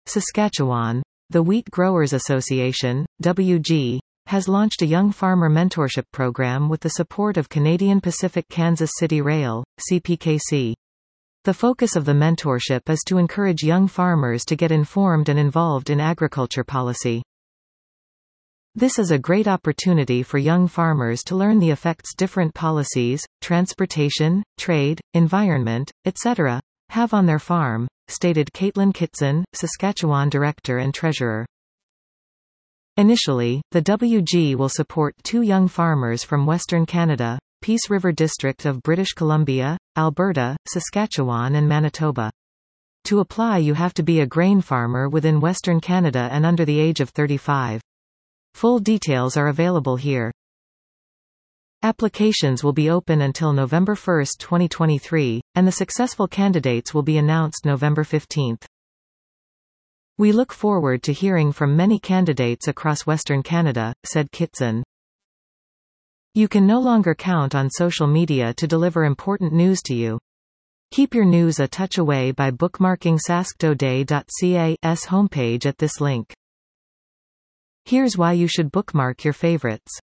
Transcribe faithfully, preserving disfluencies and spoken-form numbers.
Saskatchewan. The Wheat Growers Association, W G, has launched a young farmer mentorship program with the support of Canadian Pacific Kansas City Rail, C P K C. The focus of the mentorship is to encourage young farmers to get informed and involved in agriculture policy. This is a great opportunity for young farmers to learn the effects different policies, transportation, trade, environment, et cetera, have on their farm, stated Caitlin Kitson, Saskatchewan Director and Treasurer. Initially, the W G will support two young farmers from Western Canada, Peace River District of British Columbia, Alberta, Saskatchewan and Manitoba. To apply you have to be a grain farmer within Western Canada and under the age of thirty-five. Full details are available here. Applications will be open until November first, twenty twenty-three, and the successful candidates will be announced November fifteenth. We look forward to hearing from many candidates across Western Canada, said Kitson. You can no longer count on social media to deliver important news to you. Keep your news a touch away by bookmarking sask today dot c a's homepage at this link. Here's why you should bookmark your favorites.